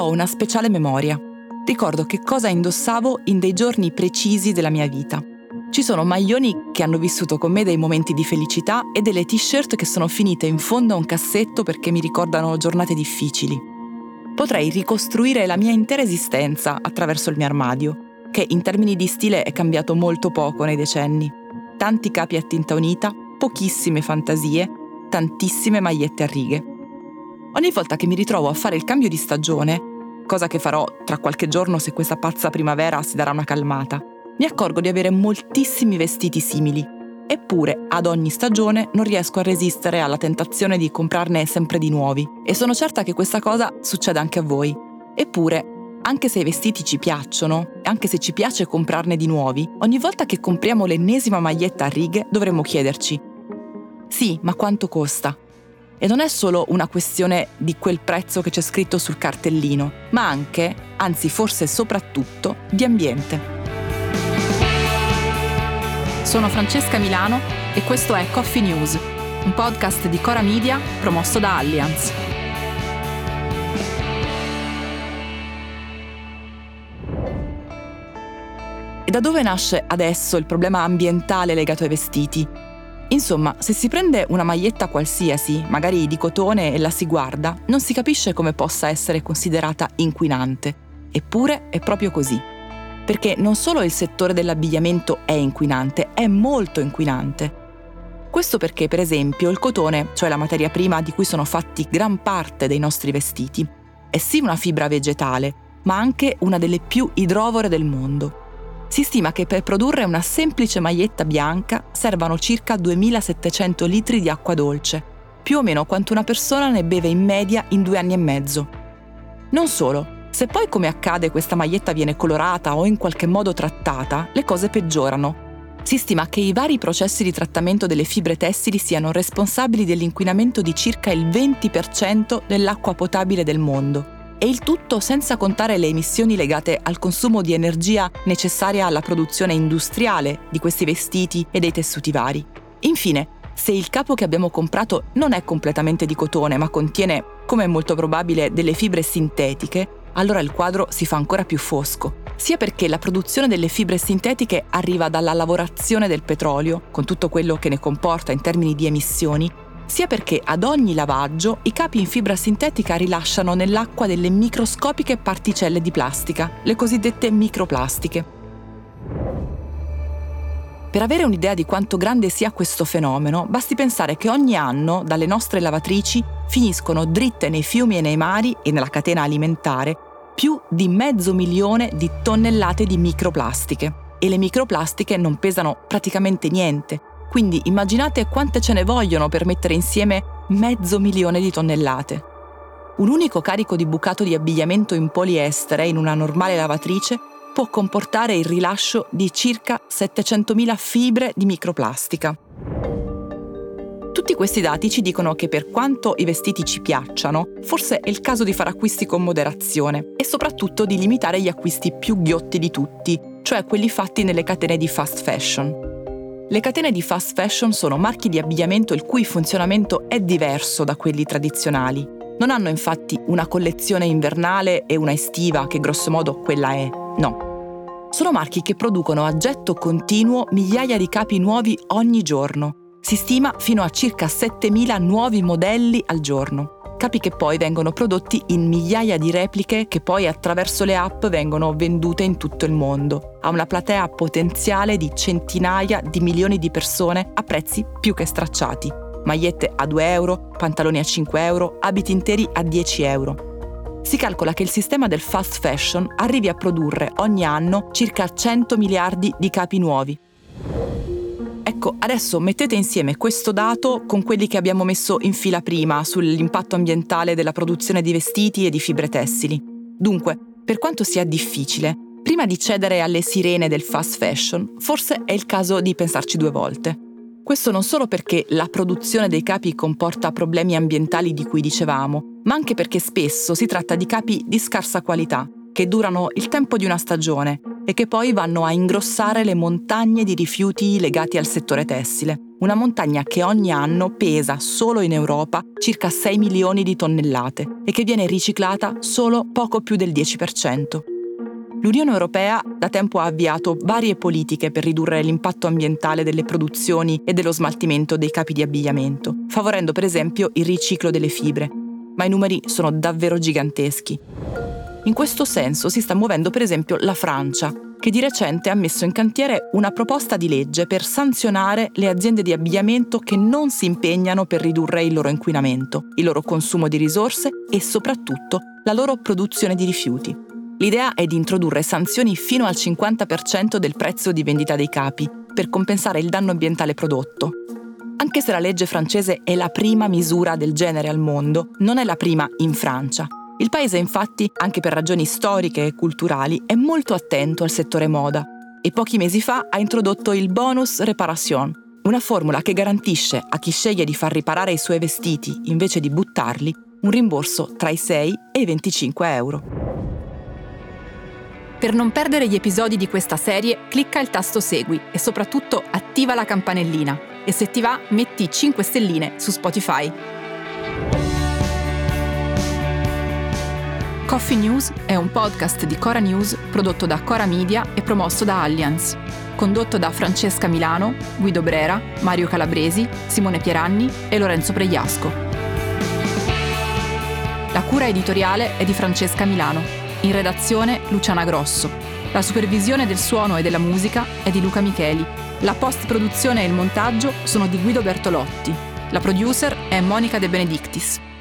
ho una speciale memoria. Ricordo che cosa indossavo in dei giorni precisi della mia vita. Ci sono maglioni che hanno vissuto con me dei momenti di felicità e delle t-shirt che sono finite in fondo a un cassetto perché mi ricordano giornate difficili. Potrei ricostruire la mia intera esistenza attraverso il mio armadio, che in termini di stile è cambiato molto poco nei decenni. Tanti capi a tinta unita, pochissime fantasie, tantissime magliette a righe. Ogni volta che mi ritrovo a fare il cambio di stagione, cosa che farò tra qualche giorno se questa pazza primavera si darà una calmata, mi accorgo di avere moltissimi vestiti simili. Eppure, ad ogni stagione non riesco a resistere alla tentazione di comprarne sempre di nuovi. E sono certa che questa cosa succeda anche a voi. Eppure, anche se i vestiti ci piacciono, e anche se ci piace comprarne di nuovi, ogni volta che compriamo l'ennesima maglietta a righe dovremmo chiederci: sì, ma quanto costa? E non è solo una questione di quel prezzo che c'è scritto sul cartellino, ma anche, anzi forse soprattutto, di ambiente. Sono Francesca Milano e questo è Coffee News, un podcast di Cora Media promosso da Allianz. E da dove nasce adesso il problema ambientale legato ai vestiti? Insomma, se si prende una maglietta qualsiasi, magari di cotone, e la si guarda, non si capisce come possa essere considerata inquinante. Eppure è proprio così. Perché non solo il settore dell'abbigliamento è inquinante, è molto inquinante. Questo perché, per esempio, il cotone, cioè la materia prima di cui sono fatti gran parte dei nostri vestiti, è sì una fibra vegetale, ma anche una delle più idrovore del mondo. Si stima che per produrre una semplice maglietta bianca servano circa 2700 litri di acqua dolce, più o meno quanto una persona ne beve in media in 2 anni e mezzo. Non solo. Se poi, come accade, questa maglietta viene colorata o in qualche modo trattata, le cose peggiorano. Si stima che i vari processi di trattamento delle fibre tessili siano responsabili dell'inquinamento di circa il 20% dell'acqua potabile del mondo. E il tutto senza contare le emissioni legate al consumo di energia necessaria alla produzione industriale di questi vestiti e dei tessuti vari. Infine, se il capo che abbiamo comprato non è completamente di cotone, ma contiene, come è molto probabile, delle fibre sintetiche, allora il quadro si fa ancora più fosco, sia perché la produzione delle fibre sintetiche arriva dalla lavorazione del petrolio, con tutto quello che ne comporta in termini di emissioni, sia perché ad ogni lavaggio i capi in fibra sintetica rilasciano nell'acqua delle microscopiche particelle di plastica, le cosiddette microplastiche. Per avere un'idea di quanto grande sia questo fenomeno, basti pensare che ogni anno dalle nostre lavatrici finiscono dritte nei fiumi e nei mari e nella catena alimentare più di 500.000 di tonnellate di microplastiche. E le microplastiche non pesano praticamente niente, quindi immaginate quante ce ne vogliono per mettere insieme 500.000 di tonnellate. Un unico carico di bucato di abbigliamento in poliestere in una normale lavatrice può comportare il rilascio di circa 700.000 fibre di microplastica. Tutti questi dati ci dicono che per quanto i vestiti ci piacciono, forse è il caso di fare acquisti con moderazione e soprattutto di limitare gli acquisti più ghiotti di tutti, cioè quelli fatti nelle catene di fast fashion. Le catene di fast fashion sono marchi di abbigliamento il cui funzionamento è diverso da quelli tradizionali. Non hanno infatti una collezione invernale e una estiva, che grosso modo quella è. No. Sono marchi che producono a getto continuo migliaia di capi nuovi ogni giorno. Si stima fino a circa 7.000 nuovi modelli al giorno. Capi che poi vengono prodotti in migliaia di repliche che poi attraverso le app vengono vendute in tutto il mondo, a una platea potenziale di centinaia di milioni di persone a prezzi più che stracciati. Magliette a 2 euro, pantaloni a 5 euro, abiti interi a 10 euro. Si calcola che il sistema del fast fashion arrivi a produrre ogni anno circa 100 miliardi di capi nuovi. Ecco, adesso mettete insieme questo dato con quelli che abbiamo messo in fila prima sull'impatto ambientale della produzione di vestiti e di fibre tessili. Dunque, per quanto sia difficile, prima di cedere alle sirene del fast fashion, forse è il caso di pensarci 2 volte. Questo non solo perché la produzione dei capi comporta problemi ambientali di cui dicevamo, ma anche perché spesso si tratta di capi di scarsa qualità, che durano il tempo di una stagione e che poi vanno a ingrossare le montagne di rifiuti legati al settore tessile. una montagna che ogni anno pesa solo in Europa circa 6 milioni di tonnellate e che viene riciclata solo poco più del 10%. L'Unione Europea da tempo ha avviato varie politiche per ridurre l'impatto ambientale delle produzioni e dello smaltimento dei capi di abbigliamento, favorendo per esempio il riciclo delle fibre, ma i numeri sono davvero giganteschi. In questo senso si sta muovendo per esempio la Francia, che di recente ha messo in cantiere una proposta di legge per sanzionare le aziende di abbigliamento che non si impegnano per ridurre il loro inquinamento, il loro consumo di risorse e soprattutto la loro produzione di rifiuti. L'idea è di introdurre sanzioni fino al 50% del prezzo di vendita dei capi per compensare il danno ambientale prodotto. Anche se la legge francese è la prima misura del genere al mondo, non è la prima in Francia. Il paese, infatti, anche per ragioni storiche e culturali, è molto attento al settore moda e pochi mesi fa ha introdotto il bonus réparation, una formula che garantisce a chi sceglie di far riparare i suoi vestiti invece di buttarli un rimborso tra i 6 e i 25 euro. Per non perdere gli episodi di questa serie, clicca il tasto Segui e soprattutto attiva la campanellina. E se ti va, metti 5 stelline su Spotify. Coffee News è un podcast di Cora News prodotto da Cora Media e promosso da Allianz. Condotto da Francesca Milano, Guido Brera, Mario Calabresi, Simone Pieranni e Lorenzo Pregliasco. La cura editoriale è di Francesca Milano. In redazione Luciana Grosso. La supervisione del suono e della musica è di Luca Micheli. La post-produzione e il montaggio sono di Guido Bertolotti. La producer è Monica De Benedictis.